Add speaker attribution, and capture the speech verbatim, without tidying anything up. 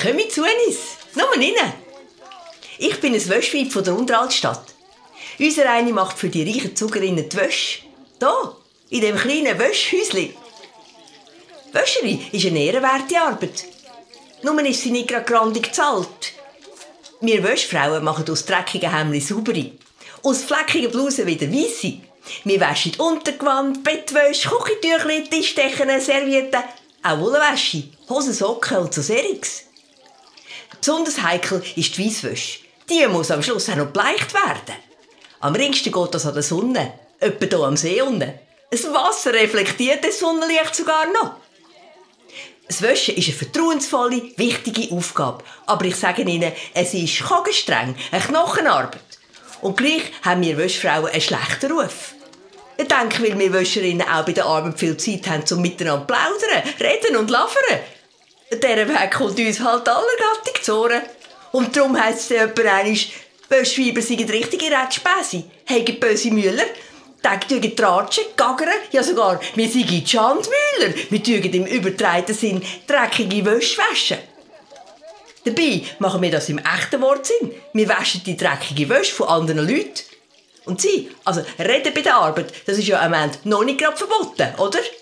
Speaker 1: Komm zu uns. Nur rein. Ich bin ein Wäschweib von der Unteraltstadt. Unser eine macht für die reichen Zuckerinnen die Wäsche. Hier, in dem kleinen Wäschhäuschen. Wäscherin ist eine ehrenwerte Arbeit. Nur ist sie nicht gerade grandig gezahlt. Wir Wäschfrauen machen aus dreckigen Hemden saubere, aus fleckigen Blusen wieder weisse. Wir waschen Untergewand, Bettwäsche, Küchentücher, Tischdecken, Servietten, auch Wollwäsche, Hosen, Socken und so Seriges. Besonders heikel ist die Weisswäsche. Die muss am Schluss auch noch gebleicht werden. Am ringsten geht das an der Sonne, etwa hier am See unten. Das Wasser reflektiert das Sonnenlicht sogar noch. Das Waschen ist eine vertrauensvolle, wichtige Aufgabe. Aber ich sage Ihnen, es ist kagenstreng, eine Knochenarbeit. Und gleich haben wir Wäschfrauen einen schlechten Ruf. Ich denke, weil wir Wäscherinnen auch bei der Arbeit viel Zeit haben, um miteinander zu plaudern, reden und labern. Dieser Weg kommt uns halt allergattig zu Ohren. Und darum heisst es dann jemand einmal, Wäschweiber seien richtige Rätschpäsi, haben böse Müller, die tratschen, gaggern, ja sogar, wir seien die Schandmüller, wir tun im übertreiten Sinn dreckige Wäsche waschen. Dabei machen wir das im echten Wortsinn. Wir waschen die dreckige Wäsche von anderen Leuten. Und sie, also reden bei der Arbeit, das ist ja am Ende noch nicht gerade verboten, oder?